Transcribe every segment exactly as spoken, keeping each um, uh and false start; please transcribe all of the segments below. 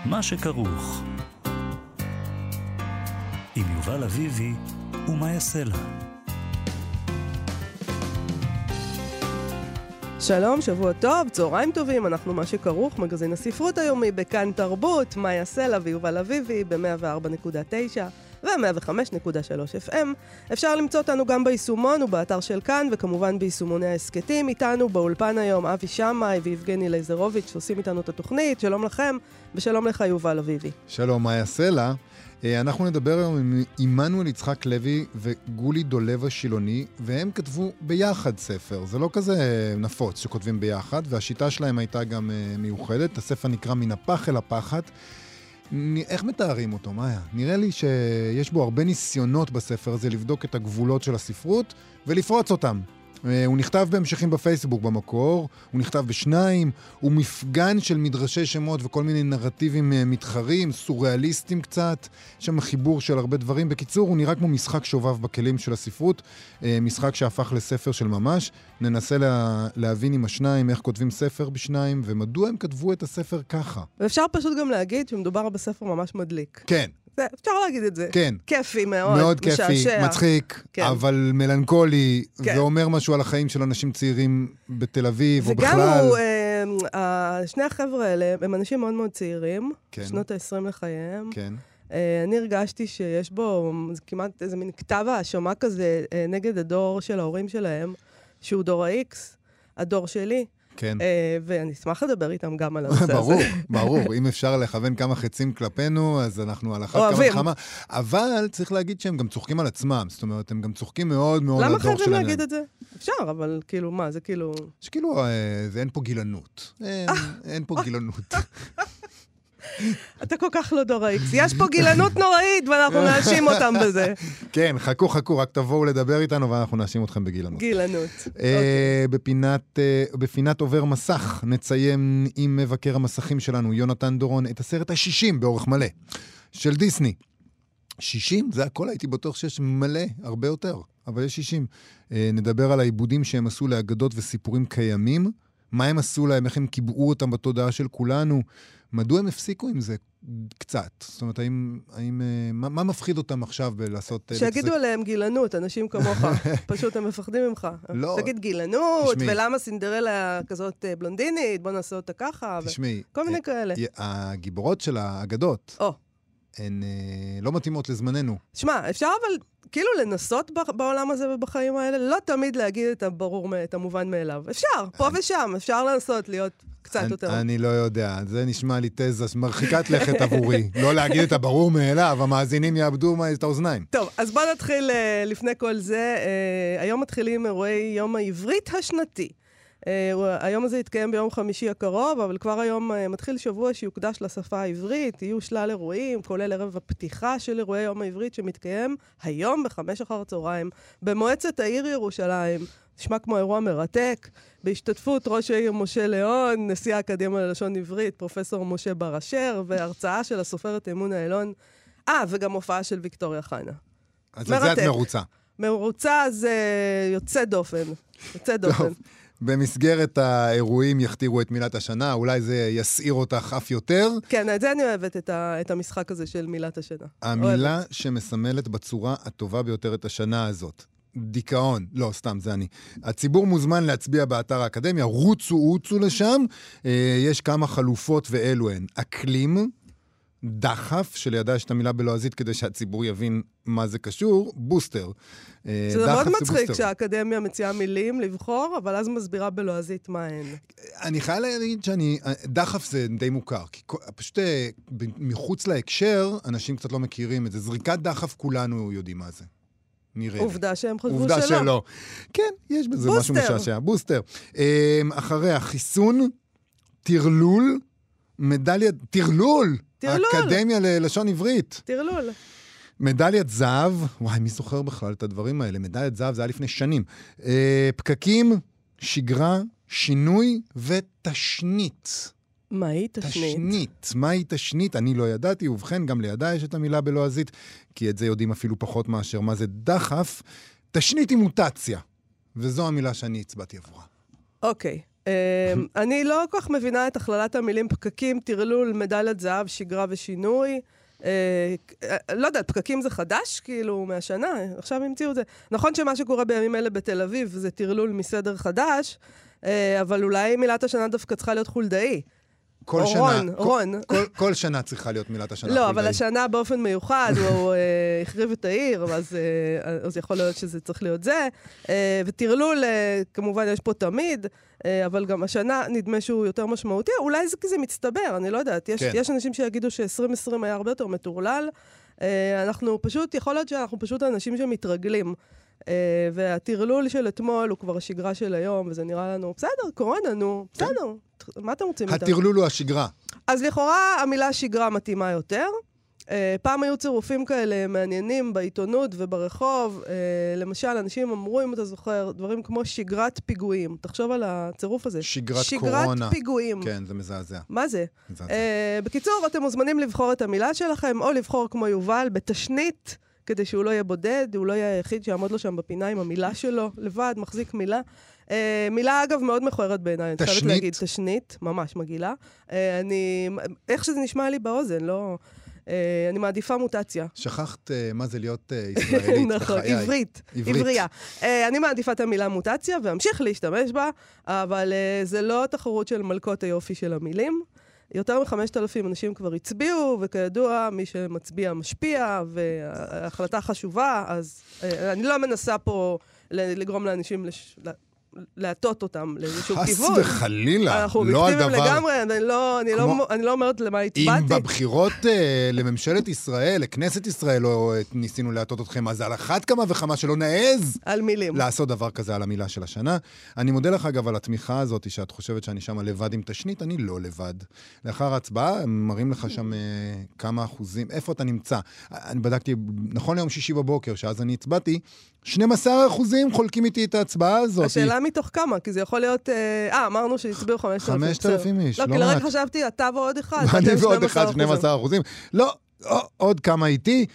מה שכרוך. עם יובל אביבי ומה יעשה לה. שלום, שבוע טוב, צהריים טובים, אנחנו מה שכרוך, מגזין הספרות היומי בכאן תרבות, מה יעשה לה ויובל אביבי ב-מאה וארבע נקודה תשע ו-מאה וחמש נקודה שלוש אף אם. אפשר למצוא אותנו גם ביישומון ובאתר של כאן, וכמובן ביישומוני העסקתים. איתנו באולפן היום אבי שמאי ויבגני לייזרוביץ' שעושים איתנו את התוכנית. שלום לכם, ושלום לך יובל אביבי. שלום, מה יעשה לה? אנחנו נדבר היום עם עמנואל יצחק לוי וגולי דולב השילוני, והם כתבו ביחד ספר. זה לא כזה נפוץ שכותבים ביחד, והשיטה שלהם הייתה גם מיוחדת. הספר נקרא מן הפח אל הפחת. איך מתארים אותו, מאיה? נראה לי שיש בו הרבה ניסיונות בספר הזה לבדוק את הגבולות של הספרות ולפרוץ אותם. הוא נכתב בהמשכים בפייסבוק במקור, הוא נכתב בשניים, הוא מפגן של מדרשי שמות וכל מיני נרטיבים מתחרים, סוריאליסטים קצת, שם חיבור של הרבה דברים. בקיצור, הוא נראה כמו משחק שובב בכלים של הספרות, משחק שהפך לספר של ממש. ננסה לה, להבין עם השניים איך כותבים ספר בשניים, ומדוע הם כתבו את הספר ככה. ואפשר פשוט גם להגיד שמדובר בספר ממש מדליק. כן. זה, אפשר להגיד את זה. כן. כיפי מאוד, מאוד כיפי, משעשע. מצחיק, כן. אבל מלנכולי, כן. ואומר משהו על החיים של אנשים צעירים בתל אביב, או בכלל. וגם הוא, אה, שני החבר'ה האלה, הם אנשים מאוד מאוד צעירים, כן. שנות ה-עשרים לחייהם. כן. אה, אני הרגשתי שיש בו כמעט איזה מין כתב האשמה כזה, אה, נגד הדור של ההורים שלהם, שהוא דור ה-X, הדור שלי. כן. ואני אשמח לדבר איתם גם על הנושא הזה. ברור, ברור. אם אפשר לכוון כמה חצים כלפינו, אז אנחנו על אחת כמה וכמה. אבל צריך להגיד שהם גם צוחקים על עצמם. זאת אומרת, הם גם צוחקים מאוד מאוד על הדור שלהם. למה חייבים להגיד את זה? אפשר, אבל כאילו, מה, זה כאילו... שכאילו, אין פה גילנות. אין פה גילנות. אתה כל כך לא דור ה-X. יש פה גילנות נוראית, ואנחנו נאשים אותם בזה. כן, חכו, חכו, רק תבואו לדבר איתנו, ואנחנו נאשים אתכם בגילנות. גילנות. בפינת עובר מסך, נציין עם מבקר המסכים שלנו, יונתן דורון, את הסרט ה-שישים באורך מלא, של דיסני. שישים? זה הכל, הייתי בטוח שיש מלא, הרבה יותר, אבל יש שישים. נדבר על העיבודים שהם עשו לאגדות וסיפורים קיימים, מה הם עשו להם, איך הם קיבעו אותם בתודעה של כולנו, מדוע הם הפסיקו עם זה קצת? זאת אומרת, האם, האם, מה, מה מפחיד אותם עכשיו בלעשות... שיגידו עליהם גילנות, אנשים כמוך. פשוט הם מפחדים ממך. לא. תגיד גילנות, תשמעי. ולמה סינדרלה כזאת בלונדינית, בוא נעשה אותה ככה. תשמעי. כל מיני כאלה. הגיבורות של האגדות, או. הן לא מתאימות לזמננו. שמע, אפשר אבל כאילו לנסות בעולם הזה ובחיים האלה, לא תמיד להגיד את הברור, את המובן מאליו. אפשר, פה ושם, אפשר לנסות להיות קצת יותר. אני לא יודע, זה נשמע לי תזה מרחיקת לכת עבורי. לא להגיד את הברור מאליו, המאזינים יאבדו את האוזניים. טוב, אז בוא נתחיל לפני כל זה. היום מתחילים אירועי יום העברית השנתי. היום הזה יתקיים ביום חמישי הקרוב, אבל כבר היום מתחיל שבוע שיוקדש לשפה העברית, יהיו שלל אירועים, כולל ערב הפתיחה של אירועי יום העברית שמתקיים היום בחמש אחר הצהריים, במועצת העיר ירושלים. נשמע כמו אירוע מרתק, בהשתתפות ראש העיר משה ליאון, נשיא האקדמיה ללשון עברית, פרופסור משה בר אשר, והרצאה של הסופרת אמונה אלון, אה, וגם הופעה של ויקטוריה חנה. אז על זה את מרוצה. מרוצה זה יוצא דופן, יוצא דופן. במסגרת האירועים יכתירו את מילת השנה, אולי זה יסעיר אותך אף יותר. כן, את זה אני אוהבת, את, ה, את המשחק הזה של מילת השנה. המילה אוהבת. שמסמלת בצורה הטובה ביותר את השנה הזאת. דיכאון, לא, סתם, זה אני. הציבור מוזמן להצביע באתר האקדמיה, רוצו, רוצו לשם. יש כמה חלופות ואלו הן. אקלים, דחף, שלידה יש את המילה בלועזית כדי שהציבור יבין מה זה קשור, בוסטר. שזה מאוד מצחיק שהאקדמיה מציעה מילים לבחור, אבל אז מסבירה בלועזית מה הן. אני חייב להגיד שאני, דחף זה די מוכר, כי פשוט מחוץ להקשר, אנשים קצת לא מכירים את זה. זריקת דחף כולנו יודעים מה זה. נראה. עובדה שהם חשבו שלא. עובדה שלא. כן, יש בזה משהו משעשע. בוסטר. אחרי החיסון, תרלול, מדליית, תרלול! האקדמיה ללשון עברית. תרלול. מדליית זהב, וואי, מי זוכר בכלל את הדברים האלה? מדליית זהב זה היה לפני שנים. אה, פקקים, שגרה, שינוי ותשנית. מהי תשנית? תשנית. מהי תשנית? אני לא ידעתי, ובכן, גם לידה יש את המילה בלועזית, כי את זה יודעים אפילו פחות מאשר מה זה דחף. תשנית היא מוטציה, וזו המילה שאני הצבעתי עבורה. אוקיי. אני לא כל כך מבינה את הכללת המילים פקקים, טרלול, מדליית זהב, שגרה ושינוי. לא יודעת, פקקים זה חדש, כאילו, מהשנה, עכשיו המציאו את זה. נכון שמה שקורה בימים אלה בתל אביב זה טרלול מסדר חדש, אבל אולי מילת השנה דווקא צריכה להיות חולדאי. כל או שנה, רון, כל, רון. כל, כל שנה צריכה להיות מילת השנה. לא, אבל השנה באופן מיוחד, הוא uh, החריב את העיר, אז, uh, אז יכול להיות שזה צריך להיות זה. Uh, וטרלול, uh, כמובן יש פה תמיד, uh, אבל גם השנה נדמה שהוא יותר משמעותי. אולי זה כזה מצטבר, אני לא יודעת. יש, כן. יש אנשים שיגידו ש-עשרים עשרים היה הרבה יותר מטורלל. Uh, אנחנו פשוט, יכול להיות שאנחנו פשוט אנשים שמתרגלים. Uh, והטרלול של אתמול הוא כבר השגרה של היום, וזה נראה לנו, בסדר, קורונה, נו, בסדר. כן. מה אתם רוצים איתה? הטרלול הוא השגרה. אז לכאורה המילה שגרה מתאימה יותר. Uh, פעם היו צירופים כאלה מעניינים בעיתונות וברחוב. Uh, למשל, אנשים אמרו, אם אתה זוכר, דברים כמו שגרת פיגועים. תחשוב על הצירוף הזה. שגרת, שגרת קורונה. שגרת פיגועים. כן, זה מזעזע. מה זה? מזעזע. Uh, בקיצור, אתם מוזמנים לבחור את המילה שלכם, או לבחור כמו יובל, בתשנית, כדי שהוא לא יהיה בודד, הוא לא יהיה היחיד שיעמוד לו שם בפינה עם המילה שלו, לבד, מחזיק מילה. Uh, מילה, אגב, מאוד מכוערת בעיניי. אני חייבת להגיד, תשנית, ממש מגעילה. Uh, אני, איך שזה נשמע לי באוזן, לא... Uh, אני מעדיפה מוטציה. שכחת uh, מה זה להיות uh, ישראלית נכון, בחיי. עברית, עברית. עברייה. Uh, אני מעדיפה את המילה מוטציה, ואמשיך להשתמש בה, אבל uh, זה לא תחרות של מלכות היופי של המילים. יותר מחמשת אלפים אנשים כבר הצביעו, וכידוע, מי שמצביע משפיע, וההחלטה חשובה, אז אה, אני לא מנסה פה לגרום לאנשים לש... להטות אותם לאיזשהו כיוון. חס וחלילה, אנחנו לא על דבר... לגמרי, אני לא, אני, כמו... לא, אני לא אומרת למה הצבעתי. אם בבחירות uh, לממשלת ישראל, לכנסת ישראל, לא uh, ניסינו להטות אתכם, אז על אחת כמה וכמה שלא נעז על מילים. לעשות דבר כזה על המילה של השנה. אני מודה לך אגב על התמיכה הזאת, שאת חושבת שאני שם לבד עם תשנית, אני לא לבד. לאחר ההצבעה, הם מראים לך שם uh, כמה אחוזים, איפה אתה נמצא. אני בדקתי, נכון ליום שישי בבוקר, שאז אני הצבעתי, שנים עשר אחוזים חולקים איתי את ההצבעה הזאת. השאלה מתוך כמה, כי זה יכול להיות... אה, אמרנו שהצביעו חמשת אלפים. חמשת אלפים איש, לא, כי לרגע חשבתי, אתה ועוד אחד. אני ועוד אחד, שנים עשר אחוזים. לא, עוד כמה איתי.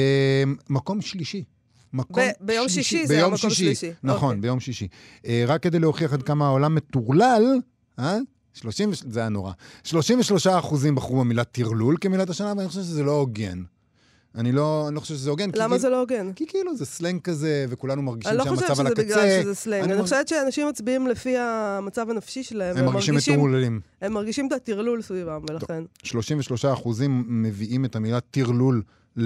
מקום שלישי. ביום שישי זה היה מקום שלישי. נכון, ביום שישי. רק כדי להוכיח עד כמה העולם מטורלל, אה? שלושים, זה היה נורא. שלושים ושלושה אחוזים בחרו במילה טרלול כמילת השנה, ואני חושב שזה לא הוגן. אני לא, אני לא חושב שזה הוגן. למה זה לא הוגן? כי כאילו זה סלנג כזה, וכולנו מרגישים שהמצב על הקצה. אני לא חושבת שזה בגלל שזה סלנג. אני חושבת שאנשים מצביעים לפי המצב הנפשי שלהם. הם מרגישים מטורללים. הם מרגישים את הטרלול סביבם, ולכן. שלושים ושלושה אחוזים מביאים את המילה טרלול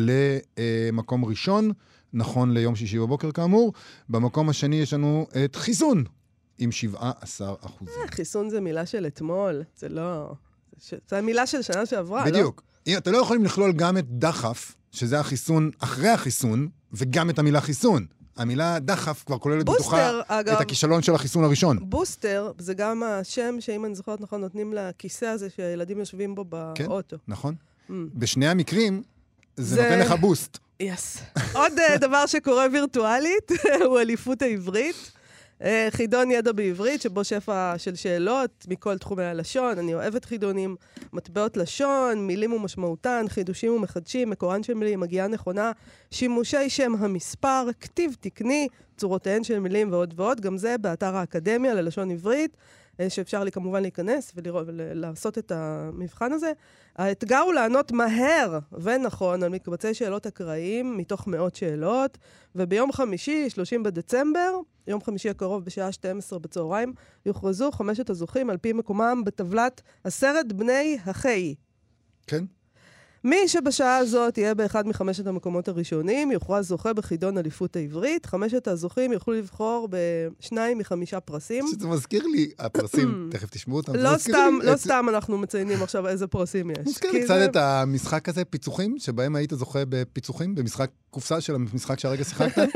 למקום ראשון, נכון ליום שישי בבוקר כאמור. במקום השני יש לנו את חיסון, עם שבעה עשר אחוזים. חיסון זה מילה של אתמול, זה לא... זה מילה של שנה שעברה, לא? בדיוק. אתה לא יכולים לכלול גם את דחף, שזה החיסון אחרי החיסון, וגם את המילה חיסון. המילה דחף כבר כוללת בתוכה את הכישלון של החיסון הראשון. בוסטר, זה גם השם שאם אני זוכרת נכון, נותנים לכיסא הזה שהילדים יושבים בו באוטו. כן, נכון. בשני המקרים, זה נותן לך בוסט. יס. עוד דבר שקורה וירטואלית, הוא אליפות העברית. חידון ידע בעברית, שבו שפע של שאלות מכל תחומי הלשון. אני אוהבת חידונים, מטבעות לשון, מילים ומשמעותן, חידושים ומחדשים, מקורן של מילים, מגיעה נכונה, שימושי שם המספר, כתיב תקני, צורותיהן של מילים ועוד ועוד. גם זה באתר האקדמיה ללשון עברית, שאפשר לי כמובן להיכנס ולראות, ולעשות את המבחן הזה. האתגר הוא לענות מהר ונכון על מקבצי שאלות אקראיים מתוך מאות שאלות, וביום חמישי, שלושים בדצמבר, יום חמישי הקרוב בשעה שתים עשרה בצהריים, יוכרזו חמשת הזוכים על פי מקומם בטבלת עשרת בני החי. כן. מי שבשעה הזאת יהיה באחד מחמשת המקומות הראשונים, יוכרז זוכה בחידון אליפות העברית. חמשת הזוכים יוכלו לבחור בשניים מחמישה פרסים. זה מזכיר לי, הפרסים, תכף תשמעו אותם. לא סתם, לא סתם אנחנו מציינים עכשיו איזה פרסים יש. מזכיר לי קצת את המשחק הזה, פיצוחים, שבהם היית זוכה בפיצוחים, במשחק קופסה של המשחק שהרגע שיחקת.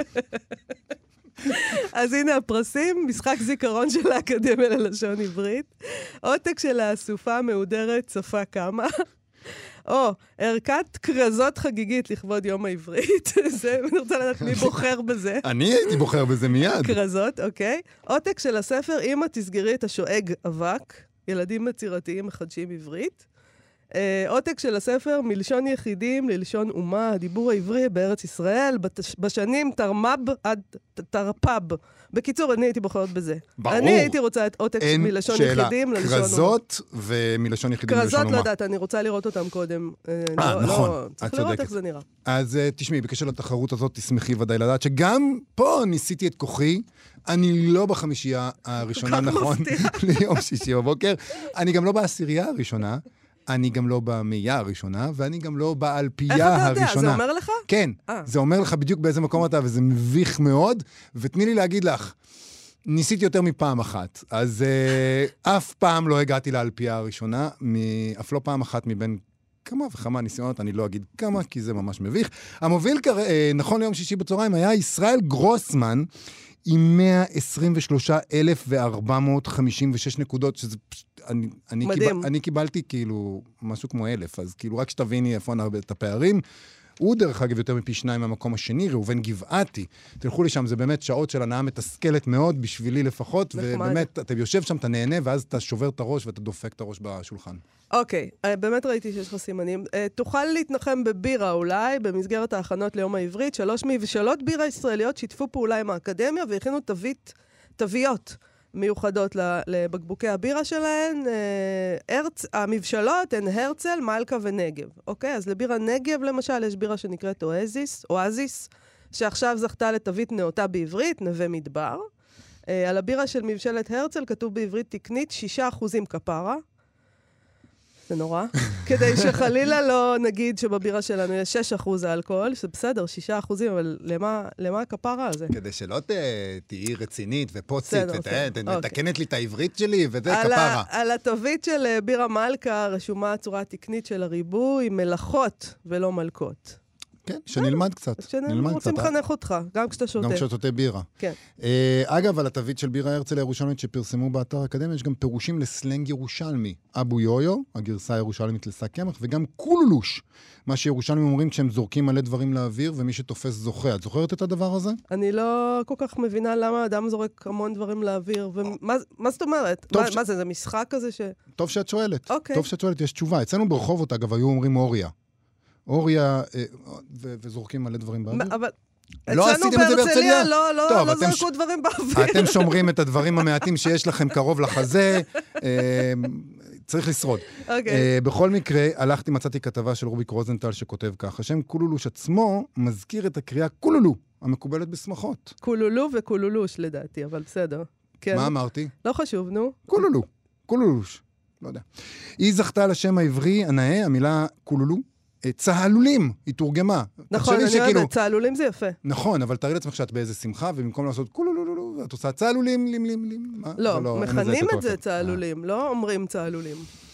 אז הנה הפרסים, משחק זיכרון של האקדמיה ללשון עברית, עותק של האסופה המהודרת שפה כמה, או ערכת קרזות חגיגית לכבוד יום העברית. זה, אני רוצה לדעת מי בוחר בזה. אני הייתי בוחר בזה מיד. קרזות, אוקיי. עותק של הספר, אמא תסגרי את השואג אבק, ילדים יצירתיים מחדשים עברית. עותק של הספר, מלשון יחידים ללשון אומה, הדיבור העברי בארץ ישראל, בשנים תרמב עד תרפב. בקיצור, אני הייתי בוחרת בזה. ברור. אני הייתי רוצה את עותק מלשון יחידים ללשון אומה. קרזות ומלשון יחידים ללשון אומה. קרזות לא יודעת, אני רוצה לראות אותם קודם. אה, נכון. צריך לראות איך זה נראה. אז תשמעי, בקשר לתחרות הזאת, תשמחי ודאי לדעת שגם פה ניסיתי את כוחי. אני לא בחמישייה הראשונה, נכון, ליום שישי בבוקר. אני גם לא בעשירייה הראשונה. אני גם לא במאייה הראשונה, ואני גם לא באלפייה הראשונה. איך אתה יודע? זה אומר לך? כן, זה אומר לך בדיוק באיזה מקום אתה, וזה מביך מאוד. ותני לי להגיד לך, ניסיתי יותר מפעם אחת, אז uh, אף פעם לא הגעתי לאלפייה הראשונה, אף לא פעם אחת מבין כמה וכמה ניסיונות, אני לא אגיד כמה, כי זה ממש מביך. המוביל, uh, נכון ליום שישי בצהריים, היה ישראל גרוסמן, עם מאה עשרים ושלושה אלף וארבע מאות חמישים ושש נקודות, שזה פשוט, אני, אני, קיבל, אני קיבלתי כאילו משהו כמו אלף, אז כאילו רק שתביני איפה נרבה את הפערים. הוא דרך אגב יותר מפי שניים מהמקום השני, ראובן גבעתי. תלכו לי שם, זה באמת שעות של הנאה מתסכלת מאוד, בשבילי לפחות, ובאמת, אתה יושב שם, אתה נהנה, ואז אתה שובר את הראש ואתה דופק את הראש בשולחן. אוקיי, באמת ראיתי שיש לך סימנים. תוכל להתנחם בבירה אולי, במסגרת ההכנות ליום העברית, שלוש מבשלות בירה ישראליות שיתפו פעולה עם האקדמיה, והכינו תווית, תוויות מיוחדות לבקבוקי הבירה שלהן. הרצ... המבשלות הן הרצל, מלכה ונגב. אוקיי, אז לבירה נגב למשל יש בירה שנקראת אואזיס, אואזיס, שעכשיו זכתה לתווית נאותה בעברית, נווה מדבר. על הבירה של מבשלת הרצל כתוב בעברית תקנית שישה אחוזים כפרה. זה נורא. כדי שחלילה לא נגיד שבבירה שלנו יש שש אחוז האלכוהול, שזה בסדר, שישה אחוזים, אבל למה, למה הכפרה הזה? כדי שלא ת, תהיי רצינית ופוצית, ותקנת לי את העברית שלי, וזה כפרה. על התווית של בירה מלכה רשומה הצורה התקנית של הריבוי, מלאכות ולא מלכות. כן, שנלמד קצת. שנלמד רוצים לחנך אותך, גם כשאתה שותה. גם כשאתה שותה בירה. כן. אגב, על התווית של בירה הרצל הירושלמית שפרסמו באתר האקדמיה, יש גם פירושים לסלנג ירושלמי. אבו יויו, הגרסה הירושלמית לשק קמח, וגם קולולוש, מה שירושלמים אומרים כשהם זורקים מלא דברים לאוויר, ומי שתופס זוכה. את זוכרת את הדבר הזה? אני לא כל כך מבינה למה האדם זורק המון דברים לאוויר, ומה זאת אומרת? מה זה, זה משחק כזה ש... טוב שאת שואלת. טוב שאת שואלת, יש תשובה. אצלנו ברחובות, אגב, היו אומרים אוריה. אוריה, וזורקים מלא דברים באוויר. אבל לא עשיתם את זה בהרצליה? לא, לא, לא זרקו דברים באוויר. אתם שומרים את הדברים המעטים שיש לכם קרוב לחזה, צריך לשרוד. בכל מקרה, הלכתי, מצאתי כתבה של רוביק רוזנטל שכותב כך, השם קולולוש עצמו מזכיר את הקריאה קולולו, המקובלת בשמחות. קולולו וקולולוש לדעתי, אבל בסדר. מה אמרתי? לא חשוב, נו. קולולו, קולולוש, לא יודע. היא זכתה לשם העברי, הנאה, המילה קולולו, צהלולים, היא תורגמה. נכון, אני יודעת, צהלולים זה יפה. נכון, אבל תראי לעצמך שאת באיזה שמחה, ובמקום לעשות קולולולולו, את עושה צהלולים, לים, לים, לים. לא, מכנים את זה צהלולים, לא אומרים צהלולים.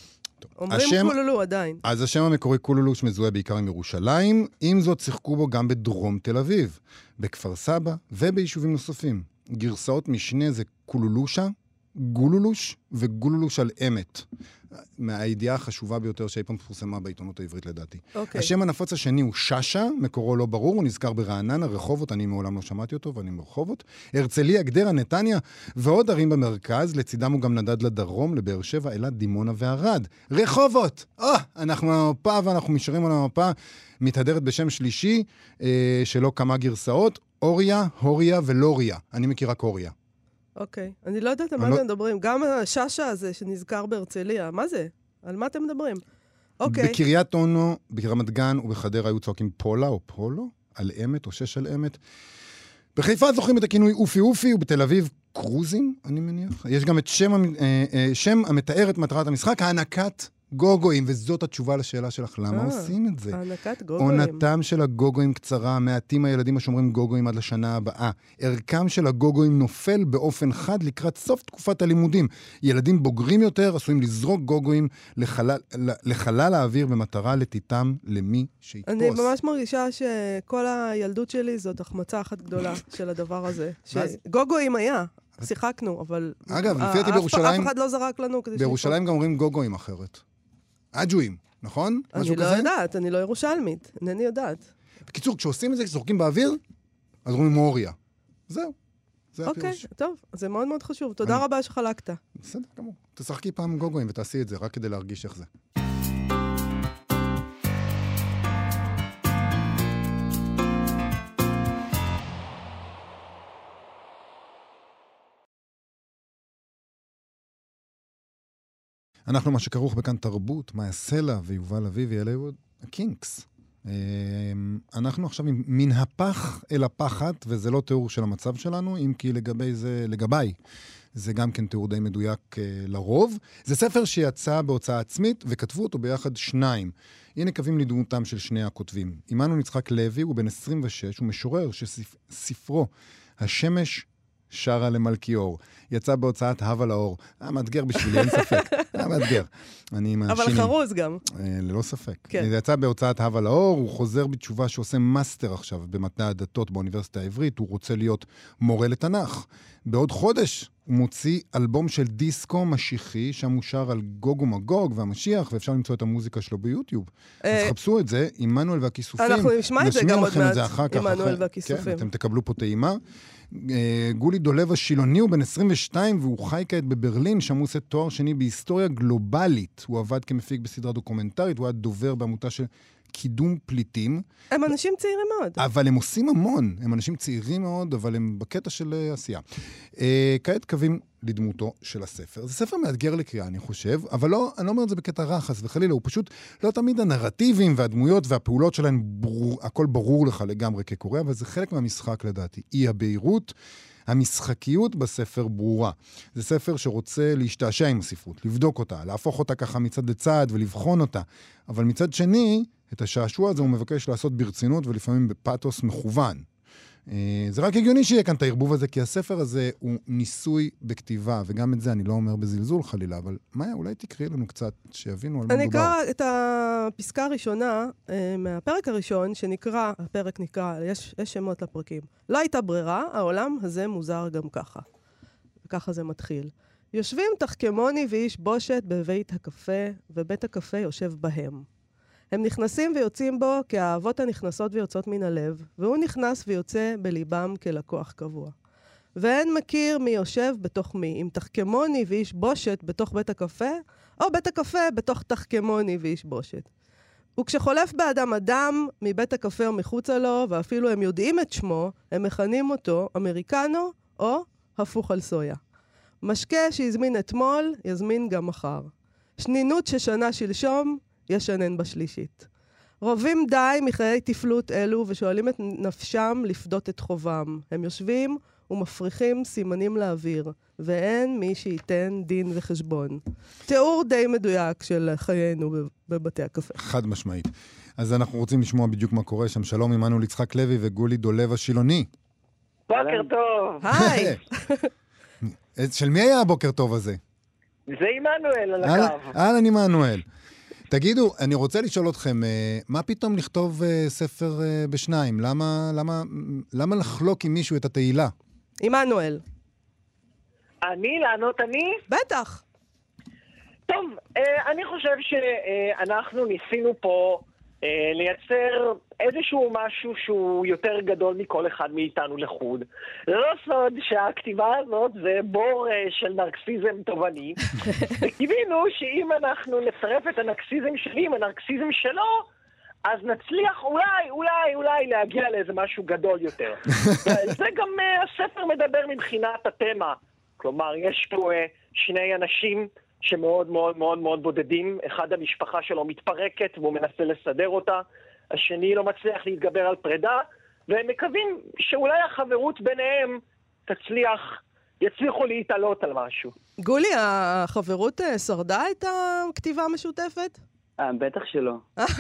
אומרים קולולו עדיין. אז השם המקורי קולולוש מזוהה בעיקר עם ירושלים, עם זאת שיחקו בו גם בדרום תל אביב, בכפר סבא וביישובים נוספים. גרסאות משנה זה קולולושה, גולולוש וגולולוש על אמת. מהידיעה החשובה ביותר שאי פעם פורסמה בעיתונות העברית לדעתי. Okay. השם הנפוץ השני הוא ששה, מקורו לא ברור, הוא נזכר ברעננה, רחובות, אני מעולם לא שמעתי אותו ואני מרחובות. הרצליה, גדרה, נתניה ועוד ערים במרכז, לצידם הוא גם נדד לדרום, לבאר שבע, אלעד, דימונה וערד. רחובות! אה, אנחנו על המפה ואנחנו נשארים על המפה, מתהדרת בשם שלישי, אה, שלו כמה גרסאות, אוריה, הוריה ולוריה. אני מכיר רק אוריה. אוקיי. אני לא יודעת על מה אתם מדברים. גם הששה הזה שנזכר בהרצליה, מה זה? על מה אתם מדברים? אוקיי. בקריית אונו, ברמת גן ובחדרה היו צועקים פולה או פולו, על אמת או שש על אמת. בחיפה זוכרים את הכינוי אופי אופי, ובתל אביב קרוזים, אני מניח. יש גם את שם, שם המתאר את מטרת המשחק, הענקת גוגויים, וזאת התשובה לשאלה שלך, למה 아, עושים את זה? הענקת גוגויים. עונתם של הגוגויים קצרה, מעטים הילדים השומרים גוגויים עד לשנה הבאה. ערכם של הגוגויים נופל באופן חד לקראת סוף תקופת הלימודים. ילדים בוגרים יותר עשויים לזרוק גוגויים לחלל, לחלל האוויר במטרה לתיתם למי שיתפוס. אני ממש מרגישה שכל הילדות שלי זאת החמצה אחת גדולה של הדבר הזה. גוגויים היה, שיחקנו, אבל... אגב, לפי דעתי בירושלים... אף אחד לא זרק לנו כדי... בירושלים גם אומרים גוגויים אחרת. אג'ויים, נכון? אני לא יודעת, אני לא ירושלמית, אינני יודעת. בקיצור, כשעושים את זה, כשזורקים באוויר, אז אומרים מוריה. זהו. אוקיי, טוב, זה מאוד מאוד חשוב. תודה רבה שחלקת. בסדר, כמובן. תשחקי פעם גוגויים ותעשי את זה, רק כדי להרגיש איך זה. אנחנו מה שכרוך בכאן תרבות, מאיה סלע ויובל אביבי, אלה היו הקינקס. אנחנו עכשיו עם מן הפח אל הפחת, וזה לא תיאור של המצב שלנו, אם כי לגבי זה, לגביי, זה גם כן תיאור די מדויק לרוב. זה ספר שיצא בהוצאה עצמית, וכתבו אותו ביחד שניים. הנה קווים לדמותם של שני הכותבים. עמנואל יצחק לוי הוא בן עשרים ושש, הוא משורר שספרו השמש שרה למלכיאור. יצא בהוצאת הווה לאור. היה מאתגר בשבילי, אין ספק. היה מאתגר. אבל חרוז גם. ללא ספק. כן. זה יצא בהוצאת הווה לאור, הוא חוזר בתשובה שעושה מאסטר עכשיו במדע הדתות באוניברסיטה העברית, הוא רוצה להיות מורה לתנ"ך. בעוד חודש הוא מוציא אלבום של דיסקו משיחי, שם הוא שר על גוג ומגוג והמשיח, ואפשר למצוא את המוזיקה שלו ביוטיוב. אז חפשו את זה, עמנואל והכיסופים. אנחנו נשמע את זה גם עוד מעט, עמנואל והכיסופים. אתם תקבלו פה טעימה. גולי דולב השילוני הוא בן עשרים ושתיים, והוא חי כעת בברלין, שם הוא עושה תואר שני בהיסטוריה גלובלית. הוא עבד כמפיק בסדרה דוקומנטרית, הוא היה דובר בעמותה של קידום פליטים. הם אנשים צעירים מאוד. אבל הם עושים המון. הם אנשים צעירים מאוד, אבל הם בקטע של עשייה. כעת קווים לדמותו של הספר. זה ספר מאתגר לקריאה, אני חושב, אבל לא, אני לא אומר את זה בקטע רחס וחלילה, הוא פשוט לא תמיד הנרטיבים והדמויות והפעולות שלהם, ברור, הכל ברור לך לגמרי כקורא, אבל זה חלק מהמשחק לדעתי. אי הבהירות, המשחקיות בספר ברורה. זה ספר שרוצה להשתעשע עם הספרות, לבדוק אותה, להפוך אותה ככה מצד לצד ולבחון אותה. אבל מצד שני, את השעשוע הזה הוא מבקש לעשות ברצינות ולפעמים בפאתוס מכוון. זה רק הגיוני שיהיה כאן את הערבוב הזה, כי הספר הזה הוא ניסוי בכתיבה, וגם את זה אני לא אומר בזלזול חלילה, אבל מאיה, אולי תקראי לנו קצת, שיבינו על מה מדובר. אני אקרא את הפסקה הראשונה מהפרק הראשון, שנקרא, הפרק נקרא, יש, יש שמות לפרקים. לא הייתה ברירה, העולם הזה מוזר גם ככה. וככה זה מתחיל. יושבים תחכמוני ואיש בושת בבית הקפה, ובית הקפה יושב בהם. הם נכנסים ויוצאים בו כאהבות הנכנסות ויוצאות מן הלב, והוא נכנס ויוצא בליבם כלקוח קבוע. ואין מכיר מי יושב בתוך מי, אם תחכמוני ואיש בושת בתוך בית הקפה, או בית הקפה בתוך תחכמוני ואיש בושת. וכשחולף באדם אדם מבית הקפה או מחוצה לו, ואפילו הם יודעים את שמו, הם מכנים אותו אמריקנו או הפוך על סויה. משקה שהזמין אתמול, יזמין גם מחר. שנינות ששנה שלשום, ישנן בשלישית. רובים די מחיי תפלות אלו ושואלים את נפשם לפדות את חובם. הם יושבים ומפריחים סימנים לאוויר, ואין מי שייתן דין וחשבון. תיאור די מדויק של חיינו בבתי הקפה. חד משמעית. אז אנחנו רוצים לשמוע בדיוק מה קורה שם. שלום, עמנואל יצחק לוי וגולי דולב השילוני. בוקר טוב. היי. של מי היה הבוקר טוב הזה? זה עמנואל על הקו. אהלן עמנואל. תגידו, אני רוצה לשאול אתכם, מה פתאום לכתוב ספר בשניים? למה, למה, למה לחלוק עם מישהו את התהילה? עמנואל. אני? לענות אני? בטח. טוב, אני חושב שאנחנו ניסינו פה לייצר איזשהו משהו שהוא יותר גדול מכל אחד מאיתנו לחוד. זה לא סוד שהכתיבה הזאת זה בור של נרקסיזם תובעני, וקיווינו שאם אנחנו נצרף את הנרקסיזם שלי עם הנרקסיזם שלו, אז נצליח אולי, אולי, אולי להגיע לאיזה משהו גדול יותר. זה גם הספר מדבר מבחינת התמה. כלומר, יש פה שני אנשים שמאוד מאוד מאוד מאוד בודדים. אחד המשפחה שלו מתפרקת והוא מנסה לסדר אותה. השני לא מצליח להתגבר על פרידה, והם מקווים שאולי החברות ביניהם תצליח, יצליחו להתעלות על משהו. גולי, החברות שרדה את הכתיבה המשותפת? בטח שלא.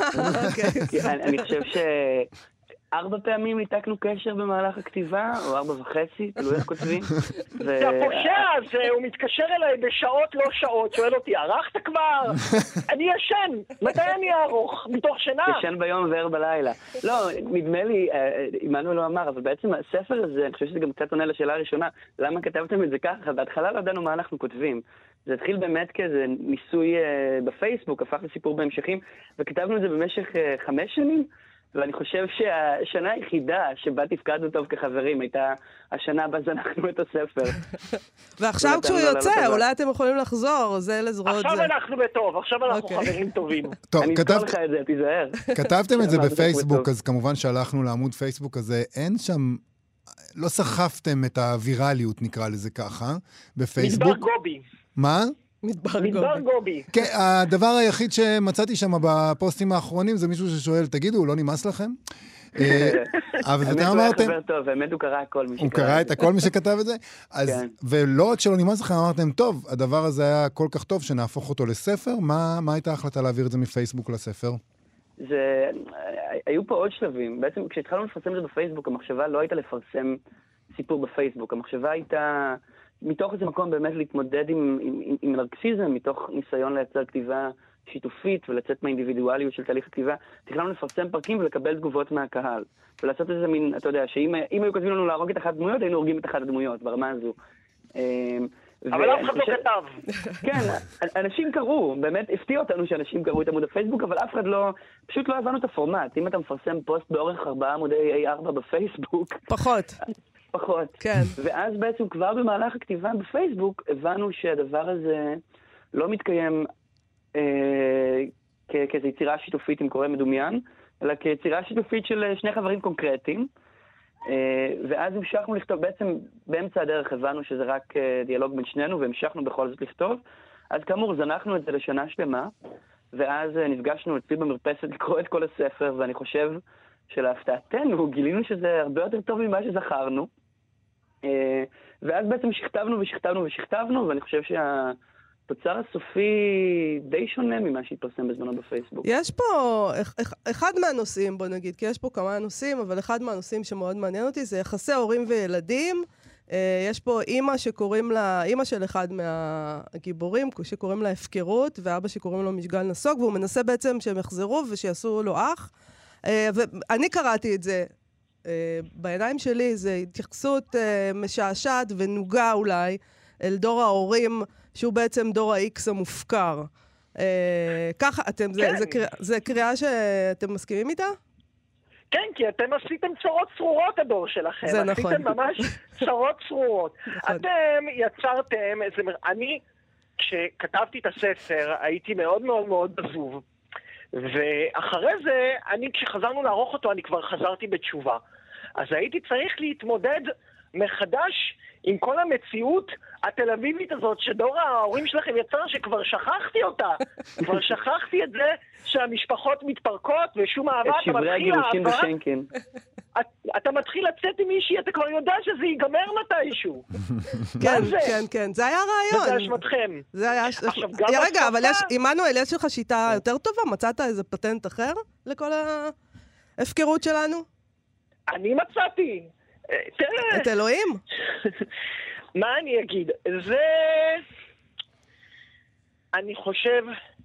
אני חושב ש... ארבע פעמים ניתקנו קשר במהלך הכתיבה, או ארבע וחצי, תלוי איך כותבים. זה הפושע הזה, הוא מתקשר אליי בשעות לא שעות, שואל אותי, ערכת כבר? אני ישן, מתי אני אערוך? מתוך שינה? ישן ביום וער בלילה. לא, נדמה לי, עמנואל לא אמר, אבל בעצם הספר הזה, אני חושב שזה גם קצת עונה לשאלה הראשונה, למה כתבתם את זה ככה? בהתחלה לא ידענו מה אנחנו כותבים. זה התחיל באמת כאיזה ניסוי בפייסבוק, הפך לסיפור בהמשכים, וכתבנו את זה במשך חמש שנים, ואני חושב שהשנה היחידה שבה תפקדנו טוב כחברים הייתה השנה בה זנחנו את הספר. ועכשיו כשהוא יוצא, אולי אתם יכולים לחזור, זה לזרועות זה. עכשיו אנחנו בטוב, עכשיו אנחנו חברים טובים. אני אזכור לך את זה, תיזהר. כתבתם את זה בפייסבוק, אז כמובן שהלכנו לעמוד פייסבוק הזה, אין שם, לא סחפתם את הווירליות, נקרא לזה ככה, בפייסבוק. מדבר גובי. מה? מדבר מדבר גובי. גובי. כן, הדבר היחיד שמצאתי שם בפוסטים האחרונים זה מישהו ששואל, תגידו, לא נמאס לכם? אה, אבל האמת אתם הוא היה אמרתם, חבר טוב, האמת הוא קרא הכל מי הוא שקרא קרא את את הכל מי שכתב את זה, אז, כן. ולא רק שלא נמאס לכם, אמרתם, טוב, הדבר הזה היה כל כך טוב שנהפוך אותו לספר, מה, מה הייתה ההחלטה להעביר את זה מפייסבוק לספר? זה... היו פה עוד שלבים. בעצם כשהתחלנו לפרסם את זה בפייסבוק, המחשבה לא הייתה לפרסם סיפור בפייסבוק. המחשבה הייתה מתוך איזה מקום באמת להתמודד עם, עם, עם, עם נרקסיזם, מתוך ניסיון לייצר כתיבה שיתופית ולצאת מהאינדיבידואליות של תהליך הכתיבה. תכננו לפרסם פרקים ולקבל תגובות מהקהל. ולעשות איזה מין, אתה יודע, שאם היו כותבים לנו להרוג את אחת הדמויות, היינו הורגים את אחת הדמויות ברמה הזו. אבל אף אחד לא כתב. כן, אנשים קראו, באמת הפתיע אותנו שאנשים קראו את עמוד הפייסבוק, אבל אף אחד לא, פשוט לא הבנו את הפורמט. אם אתה מפרסם פוסט באורך ארבעה עמודי איי ארבע בפייסבוק... פחות. פחות. כן. ואז בעצם כבר במהלך הכתיבה בפייסבוק, הבנו שהדבר הזה לא מתקיים אה, כ- כאיזו יצירה שיתופית עם קורא מדומיין, אלא כיצירה שיתופית של שני חברים קונקרטיים. ואז המשכנו לכתוב, בעצם באמצע הדרך הבנו שזה רק דיאלוג בין שנינו, והמשכנו בכל זאת לכתוב. אז כאמור, זנחנו את זה לשנה שלמה, ואז נפגשנו אצלי במרפסת לקרוא את כל הספר, ואני חושב שלהפתעתנו גילינו שזה הרבה יותר טוב ממה שזכרנו. ואז בעצם שכתבנו ושכתבנו ושכתבנו, ואני חושב שה... תוצר הסופי די שונה ממה שהתפרסם בזמנו בפייסבוק. יש פה אחד מהנושאים, בוא נגיד, כי יש פה כמה נושאים, אבל אחד מהנושאים שמאוד מעניין אותי זה יחסי הורים וילדים. יש פה אימא שקוראים לה, אימא של אחד מהגיבורים, שקוראים לה הפקרות, ואבא שקוראים לו משגל נסוג, והוא מנסה בעצם שהם יחזרו ושיעשו לו אח. ואני קראתי את זה בעיניים שלי, זה התייחסות משעשעת ונוגה אולי, אל דור ההורים, שהוא בעצם דור ה-X המופקר. אה, ככה, אתם, זה, כן. זה, זה, זה קריאה שאתם מסכימים איתה? כן, כי אתם עשיתם צרות צרורות הדור שלכם. זה נכון. עשיתם ממש צרות צרורות. נכון. אתם יצרתם איזה... אני, כשכתבתי את הספר, הייתי מאוד מאוד מאוד עזוב. ואחרי זה, אני, כשחזרנו לערוך אותו, אני כבר חזרתי בתשובה. אז הייתי צריך להתמודד מחדש עם כל המציאות התל אביבית הזאת, שדור ההורים שלכם יצר שכבר שכחתי אותה. כבר שכחתי את זה שהמשפחות מתפרקות ושום אהבה, את שברי הגירושים בשנקין. אתה מתחיל לצאת עם מישהי, אתה כבר יודע שזה ייגמר מתישהו. כן, כן, כן, זה היה רעיון. זה אשמתכם. זה היה... רגע, אבל עמנואל, יש לך שיטה יותר טובה? מצאת איזה פטנט אחר לכל ההפקרות שלנו? אני מצאתי. את אלוהים? מה אני אגיד? זה... אני חושב...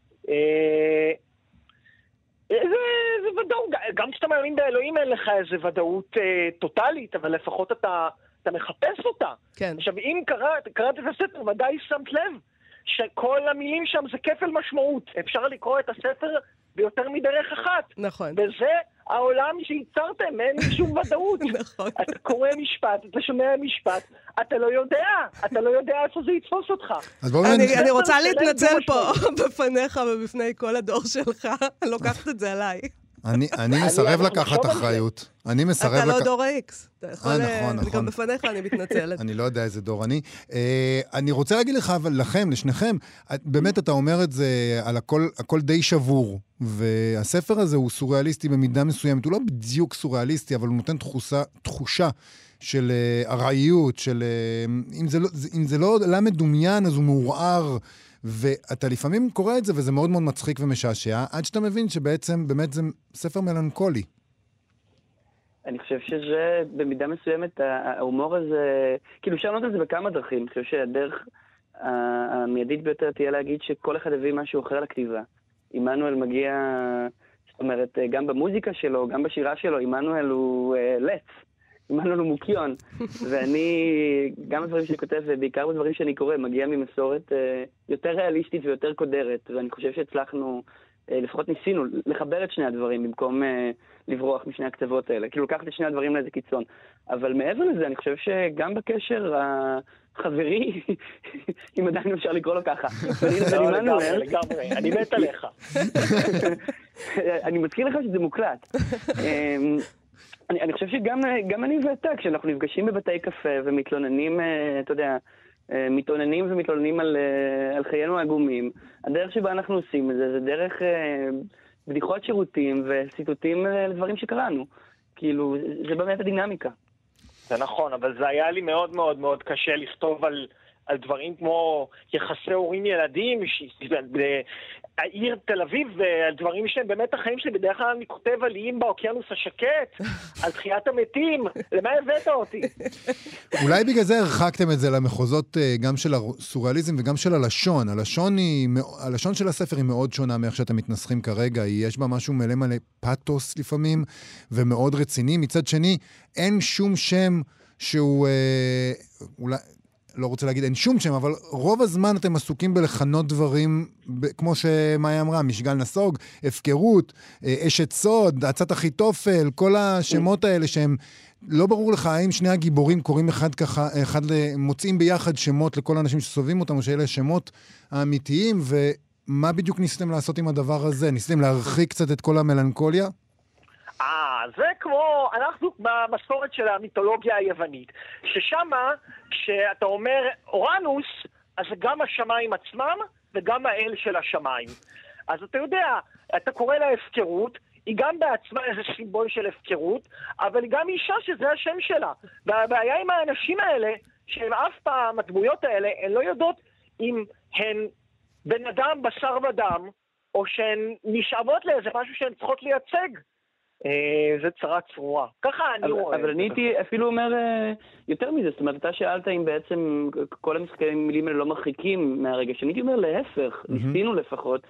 זה ודאות. גם כשאתה מאמין באלוהים אין לך איזה ודאות טוטלית, אבל לפחות אתה מחפש אותה. כן. עכשיו, אם קראת את הספר, ודאי שמת לב שכל המילים שם זה כפל משמעות. אפשר לקרוא את הספר ביותר מדרך אחת. נכון. וזה העולם שייצרתם, אין שום ודאות. נכון. אתה קורא משפט, אתה שומע משפט, אתה לא יודע, אתה לא יודע איפה זה יתפוס אותך. אני רוצה להתנצל פה בפניך ובפני כל הדור שלך, אני לוקחת את זה עליי. אני מסרב לקחת אחריות. אני מסרב לקחת... אתה לא דור ה-X. אתה יכול... נכון, נכון. גם בפניך אני מתנצלת. אני לא יודע איזה דור אני. אני רוצה להגיד לך, אבל לכם, לשניכם, באמת אתה אומר את זה על הכל די שבור, והספר הזה הוא סוריאליסטי במידה מסוימת. הוא לא בדיוק סוריאליסטי, אבל הוא נותן תחושה של ארעיות, של... אם זה לא עולם מדומיין, אז הוא מעורער, ואתה לפעמים קורא את זה, וזה מאוד מאוד מצחיק ומשעשע, עד שאתה מבין שבעצם באמת זה ספר מלנכולי. אני חושב שזה, במידה מסוימת, ההומור הזה, כאילו אפשר לנות את זה בכמה דרכים. אני חושב שהדרך המיידית ביותר תהיה להגיד שכל אחד הביא משהו אחר לכתיבה. עמנואל מגיע, זאת אומרת, גם במוזיקה שלו, גם בשירה שלו, עמנואל הוא לץ. עמנואל הוא מוקיון. ואני, גם בדברים שאני כותב, ובעיקר בדברים שאני קורא, מגיע ממסורת יותר ריאליסטית ויותר קודרת. ואני חושב שהצלחנו, לפחות ניסינו, לחבר את שני הדברים, במקום לברוח משני הקצוות האלה. כאילו, לקחת את שני הדברים לאיזה קיצון. אבל מעבר לזה, אני חושב שגם בקשר החברי, אם עדיין אפשר לקרוא לו ככה. לא, לגמרי, לגמרי. אני מת עליך. אני מזכיר לך שזה מוקלט. אני, אני חושב שגם גם אני ואתה, כשאנחנו נפגשים בבתי קפה ומתלוננים, אתה יודע, מתעוננים ומתעוננים על, על חיינו העגומים. הדרך שבה אנחנו עושים את זה, זה דרך בדיחות שירותים וסיטוטים לדברים שקראנו. כאילו, זה באמת הדינמיקה. זה נכון, אבל זה היה לי מאוד מאוד מאוד קשה לכתוב על, על דברים כמו יחסי הורים ילדים, העיר תל אביב, ועל דברים שהם באמת החיים שלי. בדרך כלל אני כותב על איים באוקיינוס השקט, על תחיית המתים. למה הבאת אותי? אולי בגלל זה הרחקתם את זה למחוזות גם של הסוריאליזם וגם של הלשון. הלשון, היא, הלשון של הספר היא מאוד שונה מאיך שאתם מתנסחים כרגע. יש בה משהו מלא מלא פאטוס לפעמים, ומאוד רציני. מצד שני, אין שום שם שהוא אה, אולי... לא רוצה להגיד אין שום שם, אבל רוב הזמן אתם עסוקים בלחנות דברים, ב- כמו שמאיה אמרה, משגל נסוג, הפקרות, אשת סוד, עצת אחיתופל, כל השמות האלה שהם, לא ברור לך האם שני הגיבורים קוראים אחד ככה, אחד מוצאים ביחד שמות לכל האנשים שסובבים אותם, או שאלה שמות האמיתיים, ומה בדיוק ניסיתם לעשות עם הדבר הזה? ניסיתם להרחיק קצת את כל המלנכוליה? אה, זה כמו, אנחנו במסורת של המיתולוגיה היוונית, ששמה, כשאתה אומר אורנוס, אז זה גם השמיים עצמם וגם האל של השמיים. אז אתה יודע, אתה קורא לה הפקרות, היא גם בעצמה איזה סימבול של הפקרות, אבל היא גם אישה שזה השם שלה. והבעיה עם האנשים האלה, שהם אף פעם, הדמויות האלה, הן לא יודעות אם הן בן אדם, בשר ודם, או שהן נשאבות לאיזה משהו שהן צריכות לייצג. זה צרה צרורה. ככה אני רואה. אבל אני הייתי אפילו אומר יותר מזה. זאת אומרת, אתה שאלת אם בעצם כל המשחקי מילים האלה לא מרחיקים מהרגע. שאני הייתי אומר להפך, ניסינו לפחות,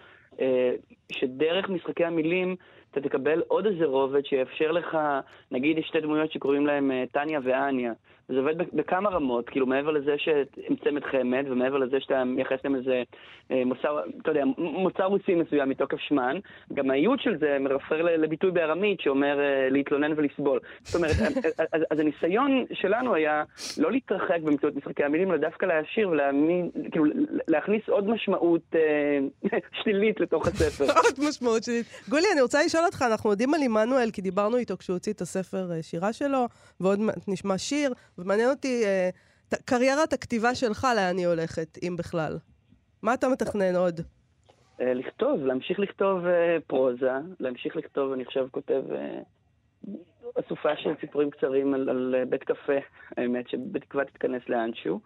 שדרך משחקי המילים אתה תקבל עוד איזה רובד שיאפשר לך, נגיד יש שתי דמויות שקוראים להם טניה ואניה. זה עובד בכמה רמות, כאילו מעבר לזה שהם צמד חמד, ומעבר לזה שאתה מייחס להם איזה מוצר, אתה יודע, מוצר רוסי מסוים מתוקף שמן, גם האיות של זה מרפר לביטוי בארמית שאומר להתלונן ולסבול. זאת אומרת, אז, אז הניסיון שלנו היה לא להתרחק באמצעות משחקי המילים, אלא דווקא להשאיר ולהאמין, כאילו להכניס עוד משמעות שלילית לתוך הספר. עוד משמעות שלילית. גולי, אני רוצה לשאול אותך, אנחנו יודעים על עמנואל, כי דיברנו איתו כשהוא הוציא את הספר שירה שלו, ועוד נשמע שיר, ומעניין אותי, קריירת הכתיבה שלך, לאן היא הולכת, אם בכלל? מה אתה מתכנן עוד? לכתוב, להמשיך לכתוב פרוזה, להמשיך לכתוב, אני חושב, כותב אסופה של סיפורים קצרים על, על בית קפה, האמת, שבתקווה תתכנס לאנשהו.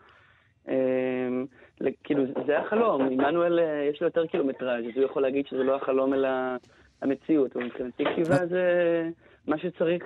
כאילו, זה החלום. עמנואל יש לו יותר קילומטראז', אז הוא יכול להגיד שזה לא החלום, אלא המציאות. ומבחינתי כתיבה זה מה שצריך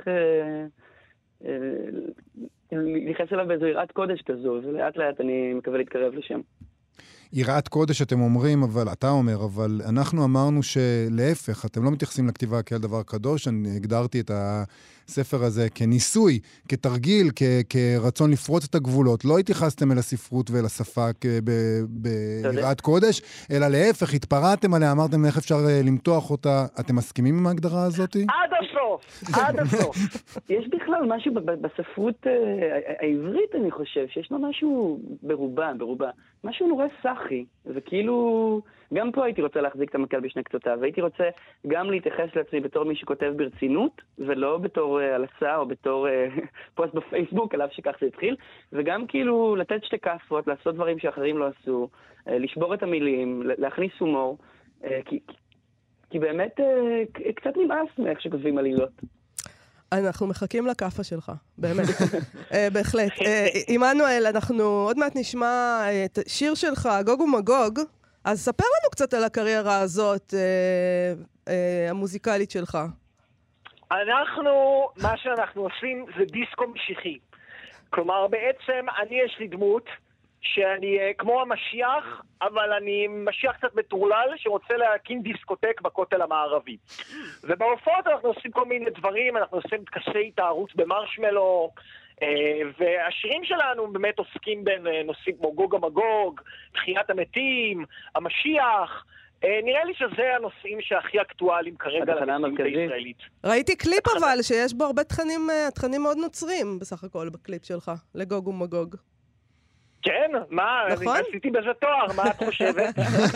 להיכנס אליו באיזו יראת קודש כזו, ולאט לאט אני מקווה להתקרב לשם. יראת קודש אתם אומרים, אבל אתה אומר, אבל אנחנו אמרנו שלהפך, אתם לא מתייחסים לכתיבה כאל דבר קדוש, אני הגדרתי את הספר הזה כניסוי, כתרגיל, כ- כרצון לפרוץ את הגבולות, לא התייחסתם אל הספרות ואל השפה ביראת קודש, אלא להפך, התפרעתם עליה, אמרתם איך אפשר למתוח אותה, אתם מסכימים עם ההגדרה הזאת? עד הסוף, עד הסוף. יש בכלל משהו בספרות העברית, אני חושב, שיש לו משהו ברובה, ברובה, משהו נורא סחי, וכאילו, גם פה הייתי רוצה להחזיק את המקל בשני קצותיו, והייתי רוצה גם להתייחס לעצמי בתור מי שכותב ברצינות, ולא בתור הלצה או בתור פוסט בפייסבוק, עליו שכך זה התחיל, וגם כאילו לתת שתי כפות, לעשות דברים שאחרים לא עשו, לשבור את המילים, להכניס הומור, כי, כי באמת קצת נמאס מאיך שכותבים עלילות. אנחנו מחכים לקפה שלך, באמת. בהחלט. עמנואל, אנחנו עוד מעט נשמע את שיר שלך, גוג ומגוג, אז ספר לנו קצת על הקריירה הזאת, המוזיקלית שלך. אנחנו, מה שאנחנו עושים זה דיסקו משיחי. כלומר, בעצם אני יש לי דמות שאני כמו המשיח, אבל אני משיח קצת מטורלל שרוצה להקים דיסקוטק בכותל המערבי. ובהופעות אנחנו עושים כל מיני דברים, אנחנו עושים טקסי תערוץ במרשמלו, והשירים שלנו באמת עוסקים בין נושאים כמו גוג המגוג, תחיית המתים, המשיח. נראה לי שזה הנושאים שהכי אקטואליים כרגע למציאות הישראלית. ראיתי קליפ אבל שיש בו הרבה תכנים, תכנים מאוד נוצרים בסך הכל בקליפ שלך, לגוג ומגוג. כן, מה? נכון? אני עשיתי בזה תואר, מה את חושבת?